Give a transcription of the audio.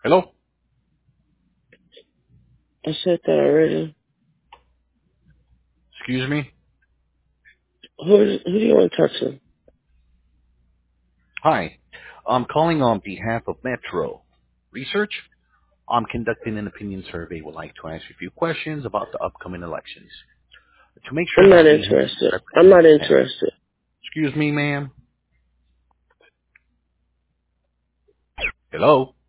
Hello? I said that already. Excuse me? Who do you want to talk to? Hi. I'm calling on behalf of Metro Research. I'm conducting an opinion survey. Would like to ask you a few questions about the upcoming elections to make sure I'm not that we have interested. I'm represent. not interested. Excuse me, ma'am. Hello?